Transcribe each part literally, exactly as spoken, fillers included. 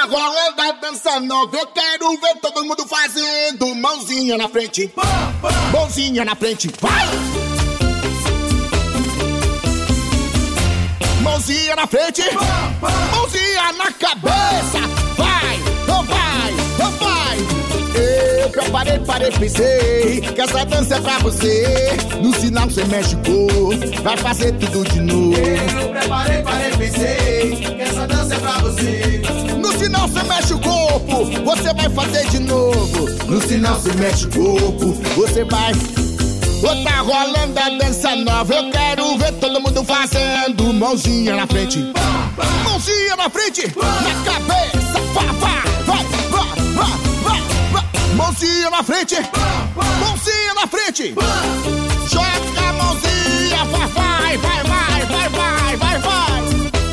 rolando a dança nova, eu quero ver todo mundo fazendo mãozinha na frente, mãozinha na frente, vai! Mãozinha na frente, mãozinha na cabeça, vai, oh vai, oh vai. Eu preparei, parei, pensei que essa dança é pra você. No sinal você mexe o corpo, vai fazer tudo de novo. Eu preparei, parei, pensei que essa dança é pra você. No sinal você mexe o corpo, você vai fazer de novo. No sinal você mexe o corpo, você vai. Oh, tá rolando a dança nova, eu quero ver todo mundo fazendo mãozinha na frente, mãozinha na frente, na cabeça, vai, vai, vai, vai, vai, vai. Mãozinha na frente, mãozinha na frente, joga a mãozinha, vai, vai, vai, vai, vai, vai, vai, vai.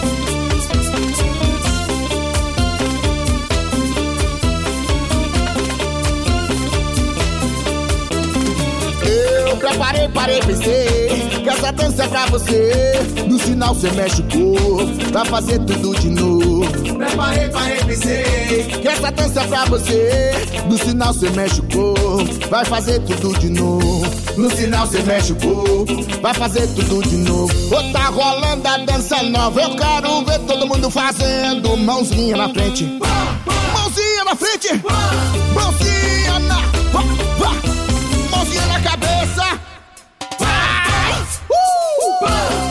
Eu preparei, parei, pensei que essa dança é pra você. No sinal você mexe o corpo, vai fazer tudo de novo. Preparei, parei, pensei que essa dança é pra você. No sinal você mexe o corpo, vai fazer tudo de novo. No sinal você mexe o corpo, vai fazer tudo de novo. Oh, tá rolando a dança nova, eu quero ver todo mundo fazendo mãozinha na frente, mãozinha na frente, mãozinha na, mãozinha na cabeça, vai, uh!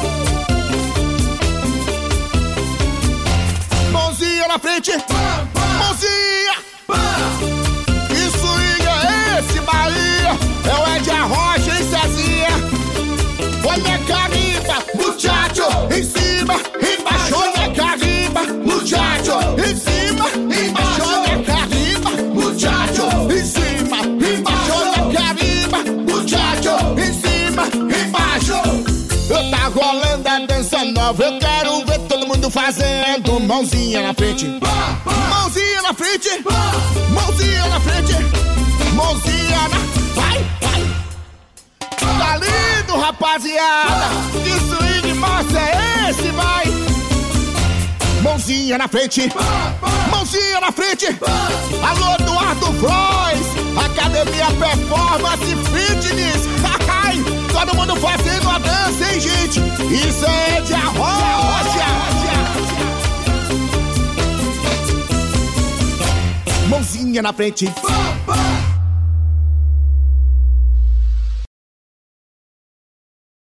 Mãozinha na frente, mãozinha. Que swing é esse, Bahia? É o Ed Arrocha e Cezinha. Olha carimba, muchacho, em cima, embaixo, olha carimba, muchacho, em cima, embaixo, olha carimba, muchacho, em cima, embaixo, olha carimba, muchacho, em cima, embaixo. Eu tá rolando a dança nova, eu quero ver todo mundo fazendo mãozinha na frente, mãozinha na frente, mãozinha na frente, mãozinha na... Vai, vai. Tá lindo, rapaziada. Que swing massa é esse, vai. Mãozinha na frente, mãozinha na frente. Alô, Eduardo Voz, Academia Performance Fitness. Todo mundo fazendo a dança, hein, gente? Isso é de arrocha. Mãozinha na frente,